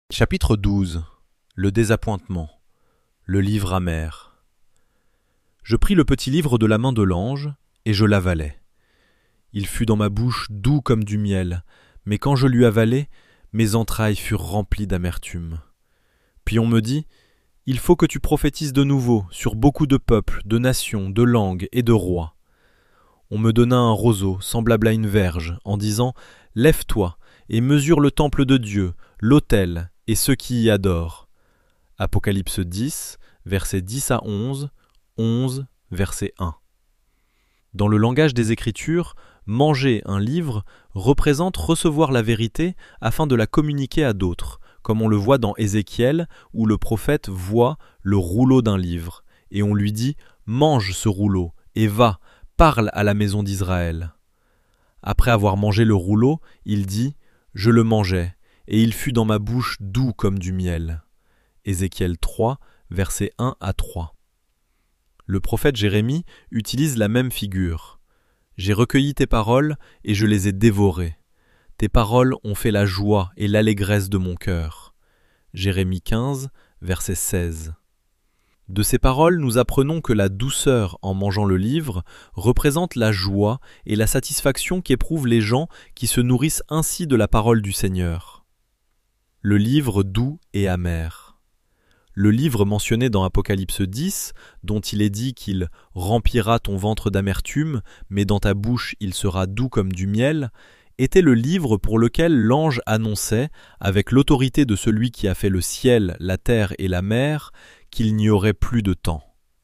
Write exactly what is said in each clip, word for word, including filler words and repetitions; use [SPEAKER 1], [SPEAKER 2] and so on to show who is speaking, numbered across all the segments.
[SPEAKER 1] Chapitre douze. Le désappointement. Le livre amer. Je pris le petit livre de la main de l'ange, et je l'avalai. Il fut dans ma bouche doux comme du miel, mais quand je l'eus avalé, mes entrailles furent remplies d'amertume. Puis on me dit, « Il faut que tu prophétises de nouveau sur beaucoup de peuples, de nations, de langues et de rois. » On me donna un roseau semblable à une verge, en disant, « Lève-toi et mesure le temple de Dieu, l'autel, et ceux qui y adorent. » Apocalypse dix, versets dix à onze, onze, verset un. Dans le langage des Écritures, manger un livre représente recevoir la vérité afin de la communiquer à d'autres, comme on le voit dans Ézéchiel, où le prophète voit le rouleau d'un livre, et on lui dit « Mange ce rouleau, et va, parle à la maison d'Israël. » Après avoir mangé le rouleau, il dit « Je le mangeai, et il fut dans ma bouche doux comme du miel. » Ézéchiel trois, versets un à trois. Le prophète Jérémie utilise la même figure. « J'ai recueilli tes paroles, et je les ai dévorées. Tes paroles ont fait la joie et l'allégresse de mon cœur. » Jérémie quinze, verset seize. De ces paroles, nous apprenons que la douceur en mangeant le livre représente la joie et la satisfaction qu'éprouvent les gens qui se nourrissent ainsi de la parole du Seigneur. Le livre doux et amer. Le livre mentionné dans Apocalypse dix, dont il est dit qu'il « remplira ton ventre d'amertume, mais dans ta bouche il sera doux comme du miel », était le livre pour lequel l'ange annonçait, avec l'autorité de celui qui a fait le ciel, la terre et la mer, qu'il n'y aurait plus de temps.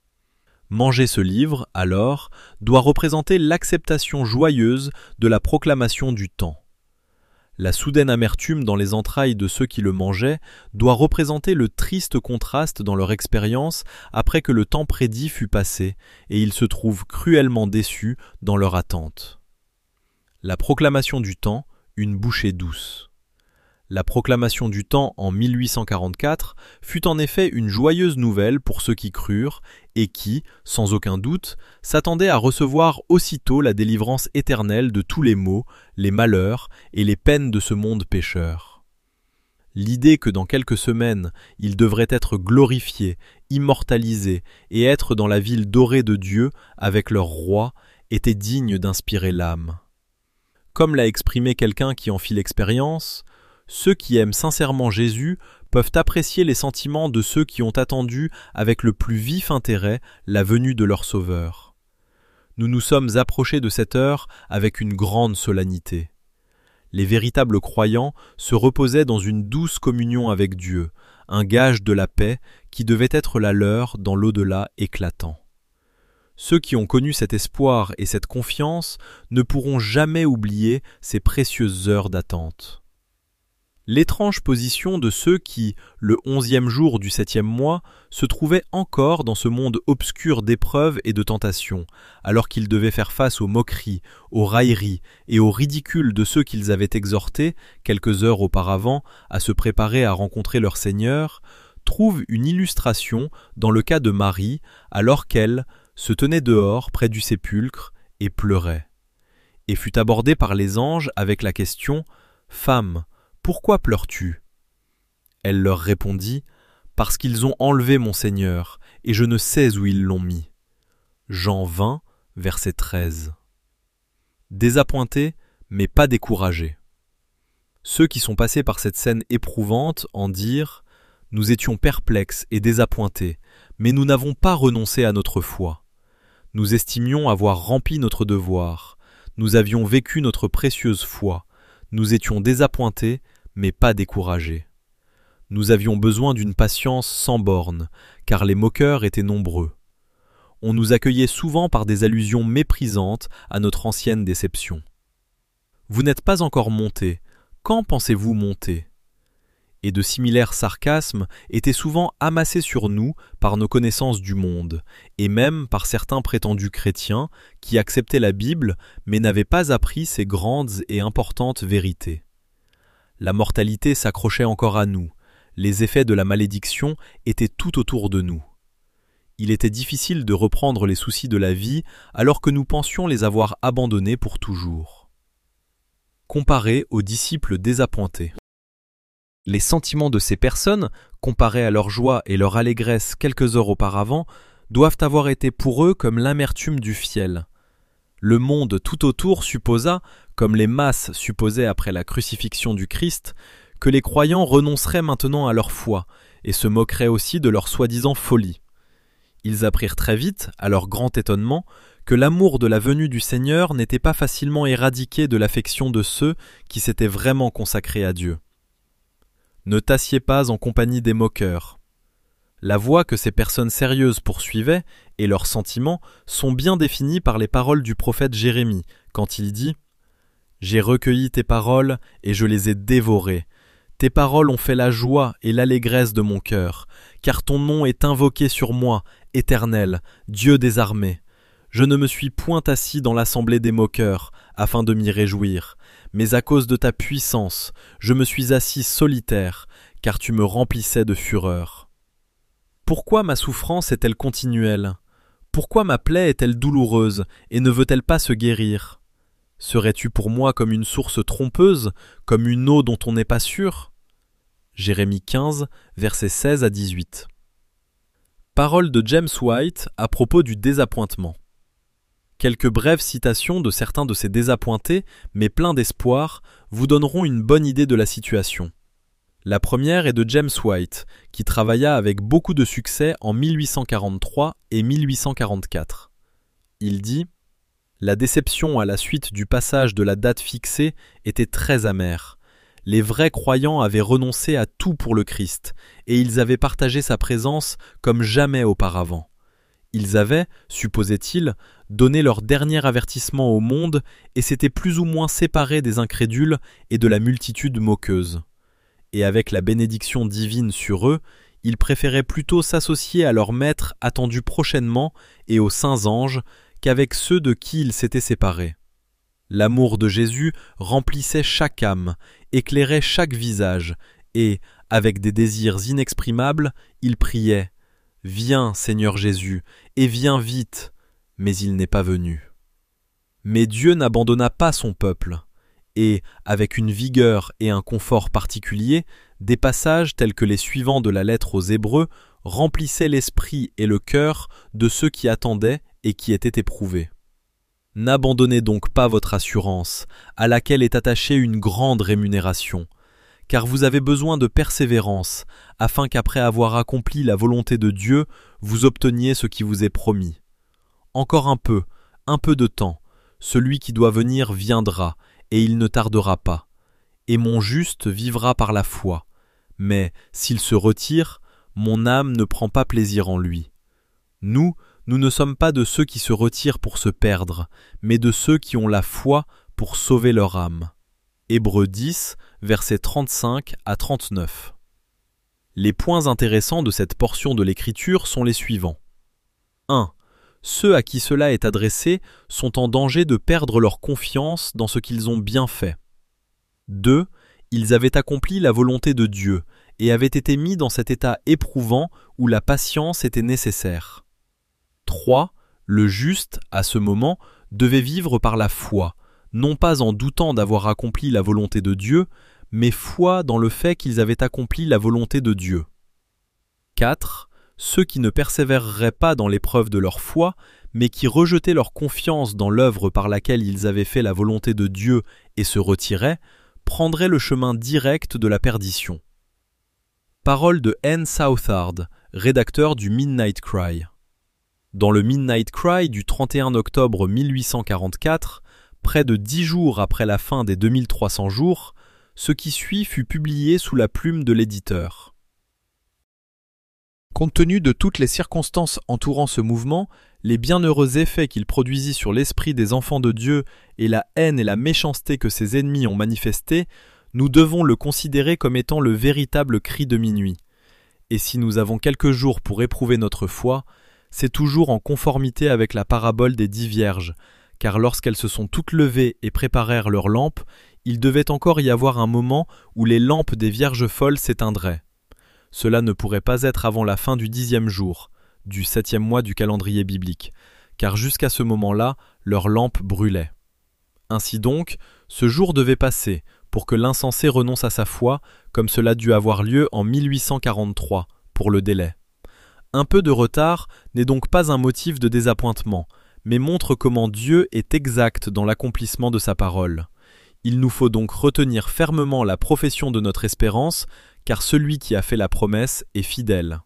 [SPEAKER 1] Manger ce livre, alors, doit représenter l'acceptation joyeuse de la proclamation du temps. La soudaine amertume dans les entrailles de ceux qui le mangeaient doit représenter le triste contraste dans leur expérience après que le temps prédit fut passé, et ils se trouvent cruellement déçus dans leur attente. La proclamation du temps, une bouchée douce. La proclamation du temps en mille huit cent quarante-quatre fut en effet une joyeuse nouvelle pour ceux qui crurent et qui, sans aucun doute, s'attendaient à recevoir aussitôt la délivrance éternelle de tous les maux, les malheurs et les peines de ce monde pécheur. L'idée que dans quelques semaines, ils devraient être glorifiés, immortalisés et être dans la ville dorée de Dieu avec leur roi était digne d'inspirer l'âme. Comme l'a exprimé quelqu'un qui en fit l'expérience, ceux qui aiment sincèrement Jésus peuvent apprécier les sentiments de ceux qui ont attendu avec le plus vif intérêt la venue de leur Sauveur. Nous nous sommes approchés de cette heure avec une grande solennité. Les véritables croyants se reposaient dans une douce communion avec Dieu, un gage de la paix qui devait être la leur dans l'au-delà éclatant. Ceux qui ont connu cet espoir et cette confiance ne pourront jamais oublier ces précieuses heures d'attente. L'étrange position de ceux qui, le onzième jour du septième mois, se trouvaient encore dans ce monde obscur d'épreuves et de tentations, alors qu'ils devaient faire face aux moqueries, aux railleries et aux ridicules de ceux qu'ils avaient exhortés, quelques heures auparavant, à se préparer à rencontrer leur Seigneur, trouve une illustration dans le cas de Marie, alors qu'elle se tenait dehors près du sépulcre et pleurait, et fut abordée par les anges avec la question « Femme, pourquoi pleures-tu » Elle leur répondit « Parce qu'ils ont enlevé mon Seigneur, et je ne sais où ils l'ont mis. » Jean vingt, verset treize. Désappointés, mais pas découragés. Ceux qui sont passés par cette scène éprouvante en dirent « Nous étions perplexes et désappointés, mais nous n'avons pas renoncé à notre foi. Nous estimions avoir rempli notre devoir. Nous avions vécu notre précieuse foi. Nous étions désappointés, mais pas découragés. Nous avions besoin d'une patience sans bornes, car les moqueurs étaient nombreux. On nous accueillait souvent par des allusions méprisantes à notre ancienne déception. Vous n'êtes pas encore montés, quand pensez-vous monter ? Et de similaires sarcasmes étaient souvent amassés sur nous par nos connaissances du monde, et même par certains prétendus chrétiens qui acceptaient la Bible mais n'avaient pas appris ces grandes et importantes vérités. La mortalité s'accrochait encore à nous, les effets de la malédiction étaient tout autour de nous. Il était difficile de reprendre les soucis de la vie alors que nous pensions les avoir abandonnés pour toujours. Comparé aux disciples désappointés. Les sentiments de ces personnes, comparés à leur joie et leur allégresse quelques heures auparavant, doivent avoir été pour eux comme l'amertume du fiel. Le monde tout autour supposa, comme les masses supposaient après la crucifixion du Christ, que les croyants renonceraient maintenant à leur foi et se moqueraient aussi de leur soi-disant folie. Ils apprirent très vite, à leur grand étonnement, que l'amour de la venue du Seigneur n'était pas facilement éradiqué de l'affection de ceux qui s'étaient vraiment consacrés à Dieu. Ne t'assieds pas en compagnie des moqueurs. La voie que ces personnes sérieuses poursuivaient et leurs sentiments sont bien définis par les paroles du prophète Jérémie, quand il dit « J'ai recueilli tes paroles et je les ai dévorées. Tes paroles ont fait la joie et l'allégresse de mon cœur, car ton nom est invoqué sur moi, Éternel, Dieu des armées. Je ne me suis point assis dans l'assemblée des moqueurs, afin de m'y réjouir, mais à cause de ta puissance, je me suis assis solitaire, car tu me remplissais de fureur. Pourquoi ma souffrance est-elle continuelle? Pourquoi ma plaie est-elle douloureuse, et ne veut-elle pas se guérir? Serais-tu pour moi comme une source trompeuse, comme une eau dont on n'est pas sûr? Jérémie quinze, versets seize à dix-huit. Parole de James White à propos du désappointement. Quelques brèves citations de certains de ces désappointés, mais pleins d'espoir, vous donneront une bonne idée de la situation. La première est de James White, qui travailla avec beaucoup de succès en mille huit cent quarante-trois et mille huit cent quarante-quatre. Il dit « La déception à la suite du passage de la date fixée était très amère. Les vrais croyants avaient renoncé à tout pour le Christ, et ils avaient partagé sa présence comme jamais auparavant. Ils avaient, supposait-il, donné leur dernier avertissement au monde et s'étaient plus ou moins séparés des incrédules et de la multitude moqueuse. Et avec la bénédiction divine sur eux, ils préféraient plutôt s'associer à leur maître attendu prochainement et aux saints anges qu'avec ceux de qui ils s'étaient séparés. L'amour de Jésus remplissait chaque âme, éclairait chaque visage, et, avec des désirs inexprimables, ils priaient « Viens, Seigneur Jésus, et viens vite !» Mais il n'est pas venu. Mais Dieu n'abandonna pas son peuple, et, avec une vigueur et un confort particuliers, des passages tels que les suivants de la lettre aux Hébreux remplissaient l'esprit et le cœur de ceux qui attendaient et qui étaient éprouvés. N'abandonnez donc pas votre assurance, à laquelle est attachée une grande rémunération, car vous avez besoin de persévérance, afin qu'après avoir accompli la volonté de Dieu, vous obteniez ce qui vous est promis. Encore un peu, un peu de temps, celui qui doit venir viendra, et il ne tardera pas. Et mon juste vivra par la foi. Mais, s'il se retire, mon âme ne prend pas plaisir en lui. Nous, nous ne sommes pas de ceux qui se retirent pour se perdre, mais de ceux qui ont la foi pour sauver leur âme. Hébreux dix, versets trente-cinq à trente-neuf. Les points intéressants de cette portion de l'Écriture sont les suivants. un. Ceux à qui cela est adressé sont en danger de perdre leur confiance dans ce qu'ils ont bien fait. deux. Ils avaient accompli la volonté de Dieu et avaient été mis dans cet état éprouvant où la patience était nécessaire. trois. Le juste, à ce moment, devait vivre par la foi, non pas en doutant d'avoir accompli la volonté de Dieu, mais foi dans le fait qu'ils avaient accompli la volonté de Dieu. quatre. Ceux qui ne persévéreraient pas dans l'épreuve de leur foi, mais qui rejetaient leur confiance dans l'œuvre par laquelle ils avaient fait la volonté de Dieu et se retiraient, prendraient le chemin direct de la perdition. Parole de N. Southard, rédacteur du Midnight Cry. Dans le Midnight Cry du trente et un octobre mille huit cent quarante-quatre, près de dix jours après la fin des deux mille trois cents jours, ce qui suit fut publié sous la plume de l'éditeur. Compte tenu de toutes les circonstances entourant ce mouvement, les bienheureux effets qu'il produisit sur l'esprit des enfants de Dieu et la haine et la méchanceté que ses ennemis ont manifestés, nous devons le considérer comme étant le véritable cri de minuit. Et si nous avons quelques jours pour éprouver notre foi, c'est toujours en conformité avec la parabole des dix vierges, car lorsqu'elles se sont toutes levées et préparèrent leurs lampes, il devait encore y avoir un moment où les lampes des vierges folles s'éteindraient. Cela ne pourrait pas être avant la fin du dixième jour, du septième mois du calendrier biblique, car jusqu'à ce moment-là, leurs lampes brûlaient. Ainsi donc, ce jour devait passer, pour que l'insensé renonce à sa foi, comme cela dut avoir lieu en mille huit cent quarante-trois, pour le délai. Un peu de retard n'est donc pas un motif de désappointement, mais montre comment Dieu est exact dans l'accomplissement de sa parole. Il nous faut donc retenir fermement la profession de notre espérance, car celui qui a fait la promesse est fidèle.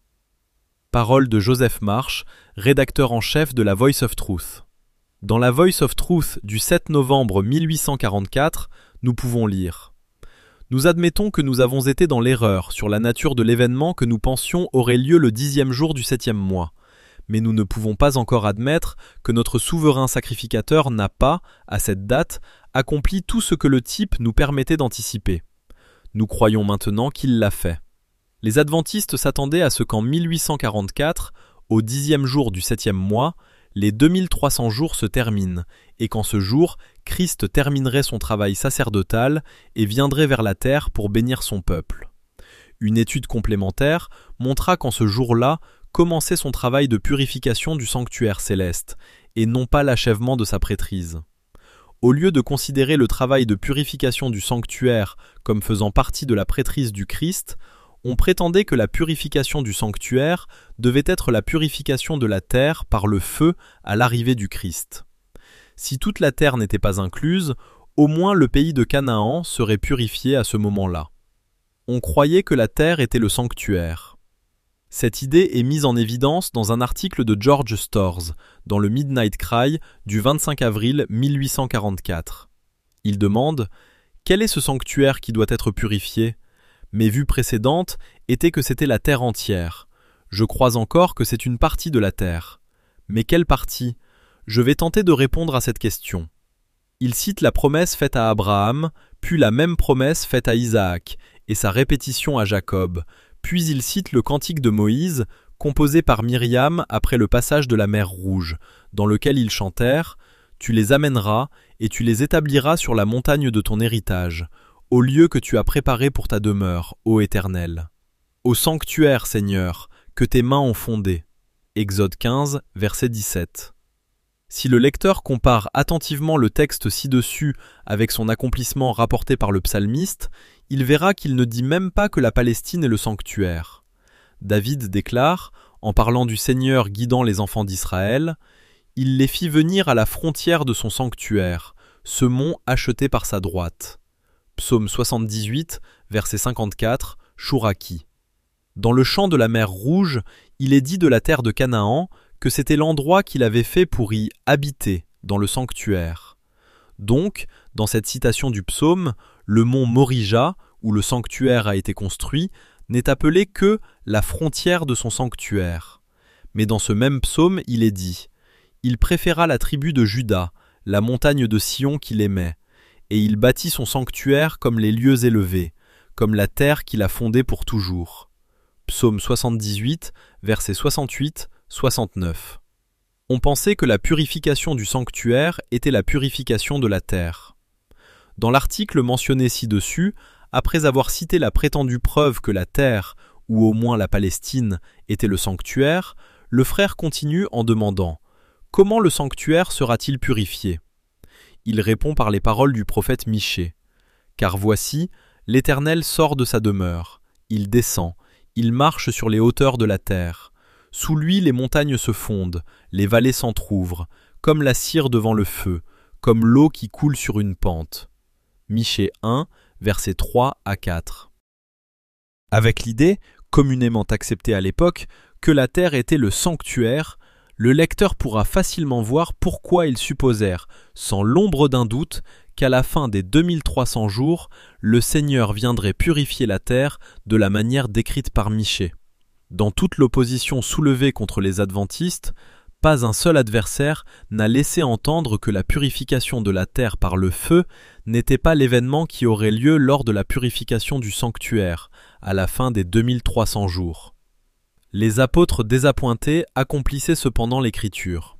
[SPEAKER 1] Parole de Joseph Marsh, rédacteur en chef de la Voice of Truth. Dans la Voice of Truth du sept novembre mille huit cent quarante-quatre, nous pouvons lire « Nous admettons que nous avons été dans l'erreur sur la nature de l'événement que nous pensions aurait lieu le dixième jour du septième mois. Mais nous ne pouvons pas encore admettre que notre souverain sacrificateur n'a pas, à cette date, accompli tout ce que le type nous permettait d'anticiper. Nous croyons maintenant qu'il l'a fait. Les adventistes s'attendaient à ce qu'en mille huit cent quarante-quatre, au dixième jour du septième mois, les deux mille trois cents jours se terminent, et qu'en ce jour, Christ terminerait son travail sacerdotal et viendrait vers la terre pour bénir son peuple. Une étude complémentaire montra qu'en ce jour-là commençait son travail de purification du sanctuaire céleste, et non pas l'achèvement de sa prêtrise. Au lieu de considérer le travail de purification du sanctuaire comme faisant partie de la prêtrise du Christ, on prétendait que la purification du sanctuaire devait être la purification de la terre par le feu à l'arrivée du Christ. Si toute la terre n'était pas incluse, au moins le pays de Canaan serait purifié à ce moment-là. On croyait que la terre était le sanctuaire. Cette idée est mise en évidence dans un article de George Storrs, dans le Midnight Cry du vingt-cinq avril mille huit cent quarante-quatre. Il demande « Quel est ce sanctuaire qui doit être purifié ? Mes vues précédentes étaient que c'était la terre entière. Je crois encore que c'est une partie de la terre. Mais quelle partie ? Je vais tenter de répondre à cette question. » Il cite la promesse faite à Abraham, puis la même promesse faite à Isaac, et sa répétition à Jacob, puis il cite le cantique de Moïse, composé par Myriam après le passage de la mer Rouge, dans lequel ils chantèrent « Tu les amèneras et tu les établiras sur la montagne de ton héritage, au lieu que tu as préparé pour ta demeure, ô Éternel. Au sanctuaire, Seigneur, que tes mains ont fondé. » Exode quinze, verset dix-sept. Si le lecteur compare attentivement le texte ci-dessus avec son accomplissement rapporté par le psalmiste, il verra qu'il ne dit même pas que la Palestine est le sanctuaire. David déclare, en parlant du Seigneur guidant les enfants d'Israël, « Il les fit venir à la frontière de son sanctuaire, ce mont acheté par sa droite. » Psaume soixante-dix-huit, verset cinquante-quatre, Chouraki. Dans le champ de la mer Rouge, il est dit de la terre de Canaan que c'était l'endroit qu'il avait fait pour y habiter, dans le sanctuaire. Donc, dans cette citation du psaume, le mont Morija, où le sanctuaire a été construit, n'est appelé que la frontière de son sanctuaire. Mais dans ce même psaume, il est dit « Il préféra la tribu de Juda, la montagne de Sion qu'il aimait, et il bâtit son sanctuaire comme les lieux élevés, comme la terre qu'il a fondée pour toujours. » Psaume soixante-dix-huit, versets soixante-huit à soixante-neuf. On pensait que la purification du sanctuaire était la purification de la terre. Dans l'article mentionné ci-dessus, après avoir cité la prétendue preuve que la terre, ou au moins la Palestine, était le sanctuaire, le frère continue en demandant « Comment le sanctuaire sera-t-il purifié ?» Il répond par les paroles du prophète Michée. « Car voici, l'Éternel sort de sa demeure, il descend, il marche sur les hauteurs de la terre. Sous lui les montagnes se fondent, les vallées s'entr'ouvrent, comme la cire devant le feu, comme l'eau qui coule sur une pente. » Michée un, versets trois à quatre. Avec l'idée, communément acceptée à l'époque, que la terre était le sanctuaire, le lecteur pourra facilement voir pourquoi ils supposèrent, sans l'ombre d'un doute, qu'à la fin des deux mille trois cents jours, le Seigneur viendrait purifier la terre de la manière décrite par Michée. Dans toute l'opposition soulevée contre les adventistes, pas un seul adversaire n'a laissé entendre que la purification de la terre par le feu n'était pas l'événement qui aurait lieu lors de la purification du sanctuaire, à la fin des deux mille trois cents jours. Les apôtres désappointés accomplissaient cependant l'écriture.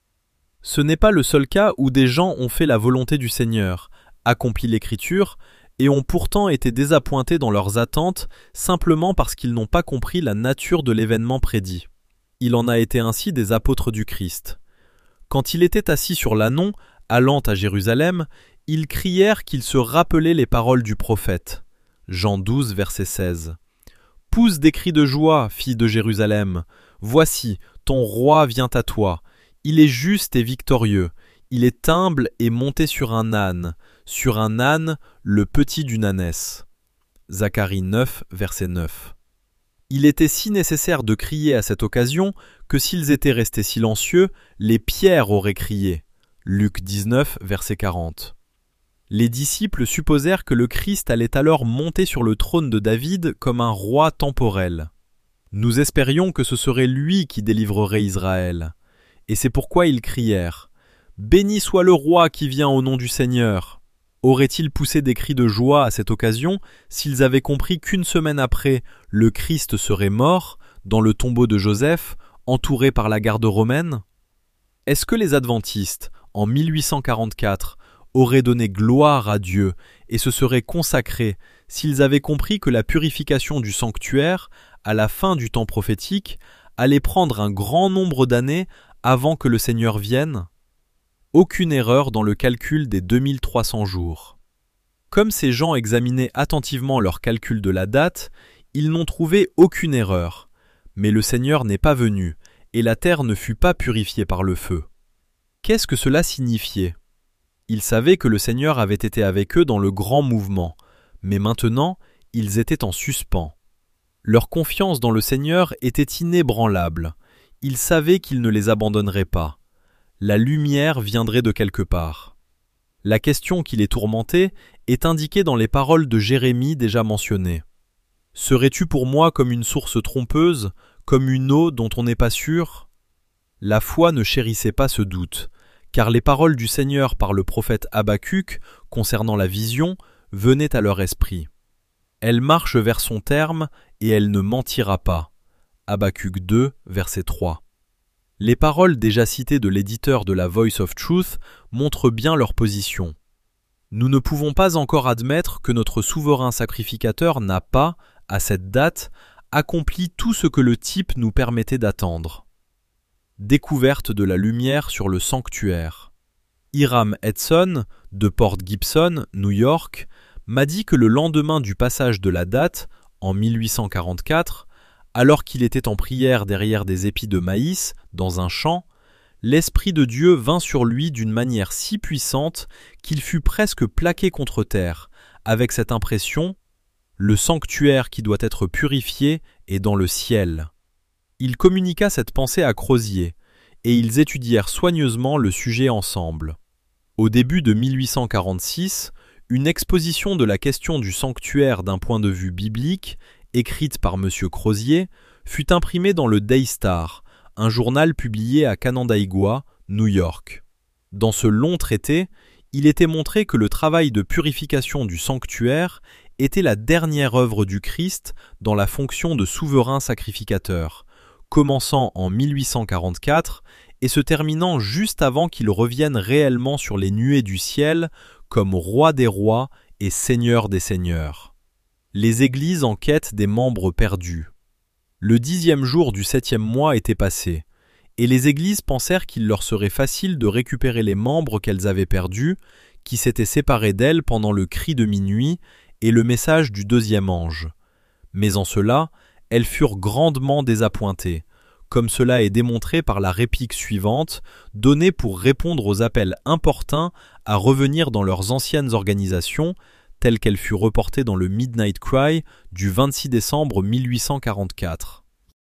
[SPEAKER 1] Ce n'est pas le seul cas où des gens ont fait la volonté du Seigneur, accompli l'écriture, et ont pourtant été désappointés dans leurs attentes simplement parce qu'ils n'ont pas compris la nature de l'événement prédit. Il en a été ainsi des apôtres du Christ. Quand il était assis sur l'Anon, allant à Jérusalem, Ils crièrent qu'ils se rappelaient les paroles du prophète. Jean douze, verset seize. Pousse des cris de joie, fille de Jérusalem. Voici, ton roi vient à toi. Il est juste et victorieux. Il est humble et monté sur un âne, sur un âne, le petit d'une ânesse. Zacharie neuf, verset neuf. Il était si nécessaire de crier à cette occasion que s'ils étaient restés silencieux, les pierres auraient crié. Luc dix-neuf, verset quarante. Les disciples supposèrent que le Christ allait alors monter sur le trône de David comme un roi temporel. Nous espérions que ce serait lui qui délivrerait Israël. Et c'est pourquoi ils crièrent « Béni soit le roi qui vient au nom du Seigneur !» Auraient-ils poussé des cris de joie à cette occasion s'ils avaient compris qu'une semaine après, le Christ serait mort, dans le tombeau de Joseph, entouré par la garde romaine? Est-ce que les adventistes, en mille huit cent quarante-quatre, auraient donné gloire à Dieu et se seraient consacrés s'ils avaient compris que la purification du sanctuaire, à la fin du temps prophétique, allait prendre un grand nombre d'années avant que le Seigneur vienne? Aucune erreur dans le calcul des deux mille trois cents jours. Comme ces gens examinaient attentivement leur calcul de la date, ils n'ont trouvé aucune erreur. Mais le Seigneur n'est pas venu, et la terre ne fut pas purifiée par le feu. Qu'est-ce que cela signifiait? Ils savaient que le Seigneur avait été avec eux dans le grand mouvement, mais maintenant, ils étaient en suspens. Leur confiance dans le Seigneur était inébranlable. Ils savaient qu'il ne les abandonnerait pas. La lumière viendrait de quelque part. La question qui les tourmentait est indiquée dans les paroles de Jérémie déjà mentionnées. « Serais-tu pour moi comme une source trompeuse, comme une eau dont on n'est pas sûr ?» La foi ne chérissait pas ce doute, car les paroles du Seigneur par le prophète Habacuc concernant la vision venaient à leur esprit. « Elle marche vers son terme et elle ne mentira pas. » Habacuc deux, verset trois. Les paroles déjà citées de l'éditeur de la Voice of Truth montrent bien leur position. Nous ne pouvons pas encore admettre que notre souverain sacrificateur n'a pas, à cette date, accompli tout ce que le type nous permettait d'attendre. Découverte de la lumière sur le sanctuaire. Hiram Edson, de Port Gibson, New York, m'a dit que le lendemain du passage de la date, en mille huit cent quarante-quatre, alors qu'il était en prière derrière des épis de maïs, dans un champ, l'Esprit de Dieu vint sur lui d'une manière si puissante qu'il fut presque plaqué contre terre, avec cette impression « Le sanctuaire qui doit être purifié est dans le ciel ». Il communiqua cette pensée à Crozier, et ils étudièrent soigneusement le sujet ensemble. Au début de mille huit cent quarante-six, une exposition de la question du sanctuaire d'un point de vue biblique, écrite par M. Crozier, fut imprimée dans le Daystar, un journal publié à Canandaigua, New York. Dans ce long traité, il était montré que le travail de purification du sanctuaire était la dernière œuvre du Christ dans la fonction de souverain sacrificateur, commençant en mille huit cent quarante-quatre et se terminant juste avant qu'il revienne réellement sur les nuées du ciel comme roi des rois et seigneur des seigneurs. Les églises en quête des membres perdus. Le dixième jour du septième mois était passé, et les églises pensèrent qu'il leur serait facile de récupérer les membres qu'elles avaient perdus, qui s'étaient séparés d'elles pendant le cri de minuit et le message du deuxième ange. Mais en cela, elles furent grandement désappointées, comme cela est démontré par la réplique suivante, donnée pour répondre aux appels importuns à revenir dans leurs anciennes organisations, telle qu'elle fut reportée dans le Midnight Cry du vingt-six décembre mille huit cent quarante-quatre.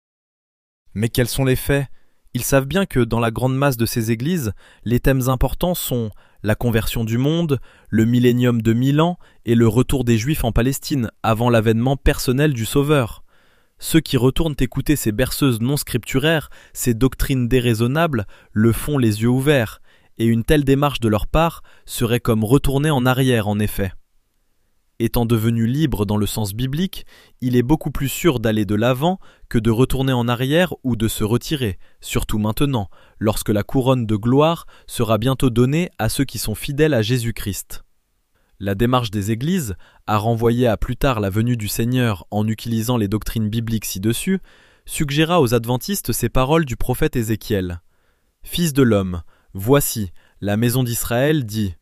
[SPEAKER 1] Mais quels sont les faits? Ils savent bien que dans la grande masse de ces églises, les thèmes importants sont la conversion du monde, le millénium de mille ans et le retour des Juifs en Palestine avant l'avènement personnel du Sauveur. Ceux qui retournent écouter ces berceuses non scripturaires, ces doctrines déraisonnables, le font les yeux ouverts, et une telle démarche de leur part serait comme retourner en arrière en effet. Étant devenu libre dans le sens biblique, il est beaucoup plus sûr d'aller de l'avant que de retourner en arrière ou de se retirer, surtout maintenant, lorsque la couronne de gloire sera bientôt donnée à ceux qui sont fidèles à Jésus-Christ. La démarche des églises, à renvoyer à plus tard la venue du Seigneur en utilisant les doctrines bibliques ci-dessus, suggéra aux adventistes ces paroles du prophète Ézéchiel. « Fils de l'homme, voici, la maison d'Israël dit «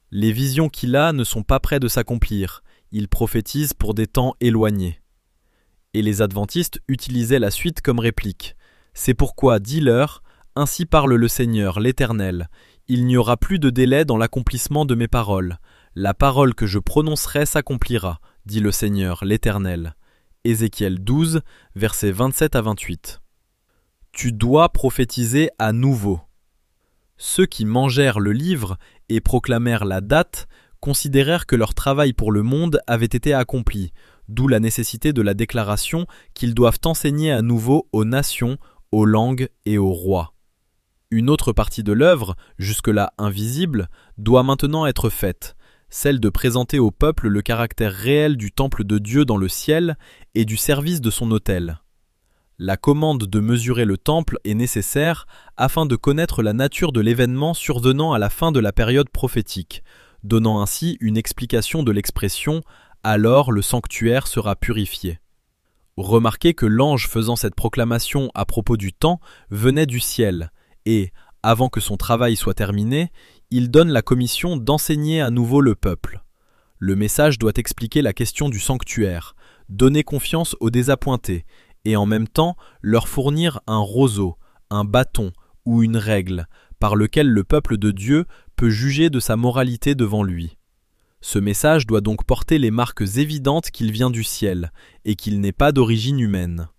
[SPEAKER 1] Les visions qu'il a ne sont pas près de s'accomplir, il prophétise pour des temps éloignés. Et les adventistes utilisaient la suite comme réplique. C'est pourquoi, dis-leur, ainsi parle le Seigneur, l'Éternel, il n'y aura plus de délai dans l'accomplissement de mes paroles. La parole que je prononcerai s'accomplira, dit le Seigneur, l'Éternel. Ézéchiel douze, versets vingt-sept à vingt-huit. Tu dois prophétiser à nouveau. Ceux qui mangèrent le livre et proclamèrent la date considérèrent que leur travail pour le monde avait été accompli, d'où la nécessité de la déclaration qu'ils doivent enseigner à nouveau aux nations, aux langues et aux rois. Une autre partie de l'œuvre, jusque-là invisible, doit maintenant être faite, celle de présenter au peuple le caractère réel du temple de Dieu dans le ciel et du service de son autel. La commande de mesurer le temple est nécessaire afin de connaître la nature de l'événement survenant à la fin de la période prophétique, donnant ainsi une explication de l'expression « alors le sanctuaire sera purifié ». Remarquez que l'ange faisant cette proclamation à propos du temps venait du ciel, et, avant que son travail soit terminé, il donne la commission d'enseigner à nouveau le peuple. Le message doit expliquer la question du sanctuaire, donner confiance aux désappointés, et en même temps leur fournir un roseau, un bâton ou une règle, par lequel le peuple de Dieu peut juger de sa moralité devant lui. Ce message doit donc porter les marques évidentes qu'il vient du ciel, et qu'il n'est pas d'origine humaine.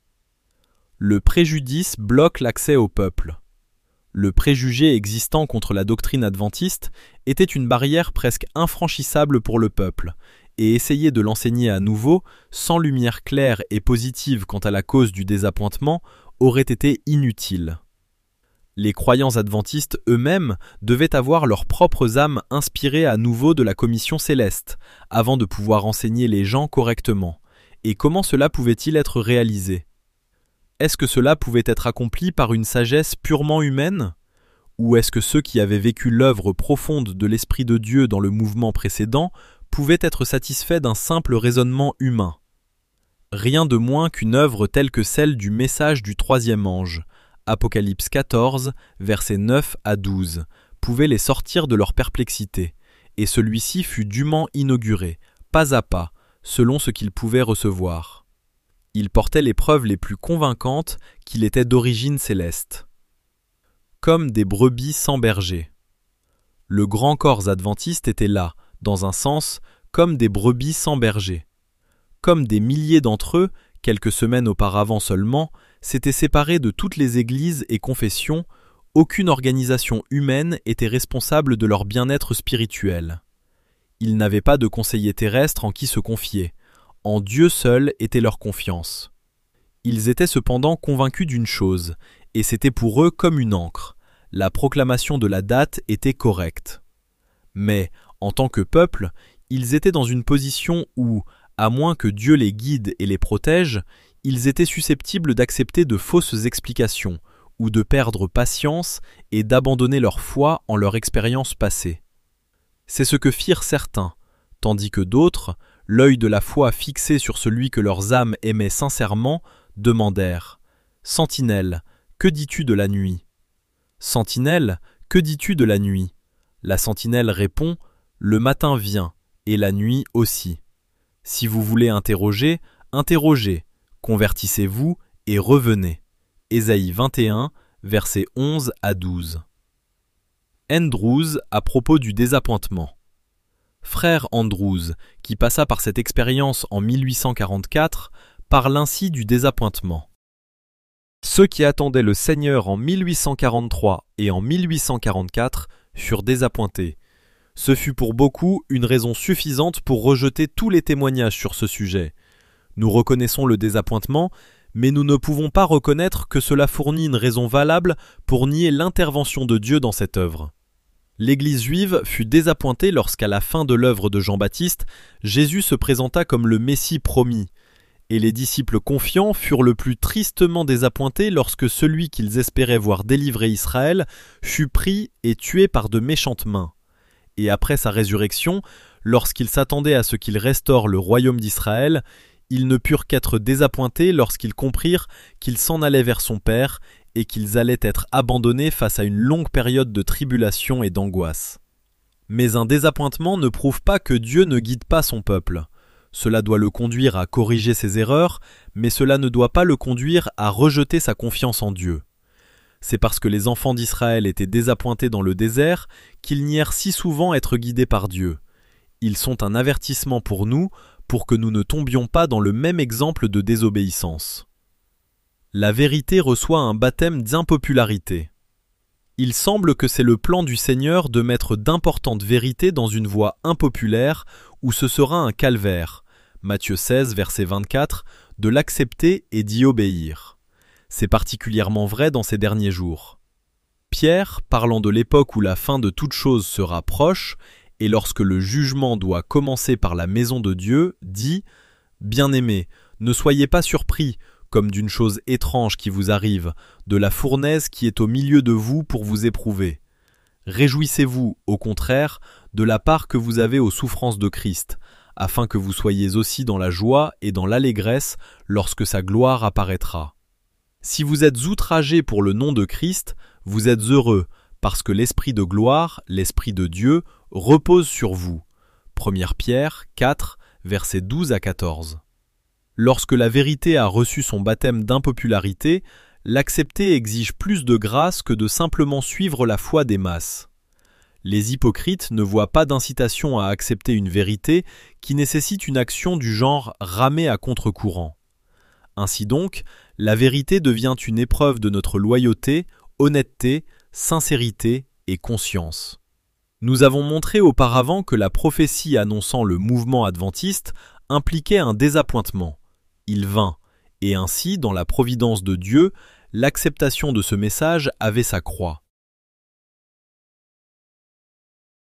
[SPEAKER 1] Le préjudice bloque l'accès au peuple. Le préjugé existant contre la doctrine adventiste était une barrière presque infranchissable pour le peuple, et essayer de l'enseigner à nouveau, sans lumière claire et positive quant à la cause du désappointement, aurait été inutile. Les croyants adventistes eux-mêmes devaient avoir leurs propres âmes inspirées à nouveau de la commission céleste, avant de pouvoir enseigner les gens correctement. Et comment cela pouvait-il être réalisé ? Est-ce que cela pouvait être accompli par une sagesse purement humaine ? Ou est-ce que ceux qui avaient vécu l'œuvre profonde de l'Esprit de Dieu dans le mouvement précédent pouvaient être satisfaits d'un simple raisonnement humain ? Rien de moins qu'une œuvre telle que celle du message du troisième ange, Apocalypse quatorze, versets neuf à douze, pouvait les sortir de leur perplexité, et celui-ci fut dûment inauguré, pas à pas, selon ce qu'ils pouvaient recevoir. Il portait les preuves les plus convaincantes qu'il était d'origine céleste. Comme des brebis sans berger. Le grand corps adventiste était là, dans un sens, comme des brebis sans berger. Comme des milliers d'entre eux, quelques semaines auparavant seulement, s'étaient séparés de toutes les églises et confessions, aucune organisation humaine était responsable de leur bien-être spirituel. Ils n'avaient pas de conseiller terrestre en qui se confier. En Dieu seul était leur confiance. Ils étaient cependant convaincus d'une chose, et c'était pour eux comme une encre. La proclamation de la date était correcte. Mais, en tant que peuple, ils étaient dans une position où, à moins que Dieu les guide et les protège, ils étaient susceptibles d'accepter de fausses explications, ou de perdre patience et d'abandonner leur foi en leur expérience passée. C'est ce que firent certains, tandis que d'autres, l'œil de la foi fixé sur celui que leurs âmes aimaient sincèrement, demandèrent « Sentinelle, que dis-tu de la nuit ?»« Sentinelle, que dis-tu de la nuit ?» La sentinelle répond « Le matin vient, et la nuit aussi. Si vous voulez interroger, interrogez, convertissez-vous et revenez. » Ésaïe vingt et un, versets onze à douze. Andrews à propos du désappointement. Frère Andrews, qui passa par cette expérience en mille huit cent quarante-quatre, parle ainsi du désappointement. Ceux qui attendaient le Seigneur en mille huit cent quarante-trois et en mille huit cent quarante-quatre furent désappointés. Ce fut pour beaucoup une raison suffisante pour rejeter tous les témoignages sur ce sujet. Nous reconnaissons le désappointement, mais nous ne pouvons pas reconnaître que cela fournit une raison valable pour nier l'intervention de Dieu dans cette œuvre. L'Église juive fut désappointée lorsqu'à la fin de l'œuvre de Jean-Baptiste, Jésus se présenta comme le Messie promis, et les disciples confiants furent le plus tristement désappointés lorsque celui qu'ils espéraient voir délivrer Israël fut pris et tué par de méchantes mains. Et après sa résurrection, lorsqu'ils s'attendaient à ce qu'il restaure le royaume d'Israël, ils ne purent qu'être désappointés lorsqu'ils comprirent qu'il s'en allait vers son Père et qu'ils allaient être abandonnés face à une longue période de tribulation et d'angoisse. Mais un désappointement ne prouve pas que Dieu ne guide pas son peuple. Cela doit le conduire à corriger ses erreurs, mais cela ne doit pas le conduire à rejeter sa confiance en Dieu. C'est parce que les enfants d'Israël étaient désappointés dans le désert qu'ils nièrent si souvent être guidés par Dieu. Ils sont un avertissement pour nous, pour que nous ne tombions pas dans le même exemple de désobéissance. La vérité reçoit un baptême d'impopularité. Il semble que c'est le plan du Seigneur de mettre d'importantes vérités dans une voie impopulaire où ce sera un calvaire, Matthieu seize, verset vingt-quatre, de l'accepter et d'y obéir. C'est particulièrement vrai dans ces derniers jours. Pierre, parlant de l'époque où la fin de toute chose sera proche, et lorsque le jugement doit commencer par la maison de Dieu, dit « Bien-aimés, ne soyez pas surpris, comme d'une chose étrange qui vous arrive, de la fournaise qui est au milieu de vous pour vous éprouver. Réjouissez-vous, au contraire, de la part que vous avez aux souffrances de Christ, afin que vous soyez aussi dans la joie et dans l'allégresse lorsque sa gloire apparaîtra. Si vous êtes outragés pour le nom de Christ, vous êtes heureux, parce que l'Esprit de gloire, l'Esprit de Dieu, repose sur vous. première Pierre quatre, versets douze à quatorze. Lorsque la vérité a reçu son baptême d'impopularité, l'accepter exige plus de grâce que de simplement suivre la foi des masses. Les hypocrites ne voient pas d'incitation à accepter une vérité qui nécessite une action du genre ramer à contre-courant. Ainsi donc, la vérité devient une épreuve de notre loyauté, honnêteté, sincérité et conscience. Nous avons montré auparavant que la prophétie annonçant le mouvement adventiste impliquait un désappointement. Il vint, et ainsi, dans la providence de Dieu, l'acceptation de ce message avait sa croix.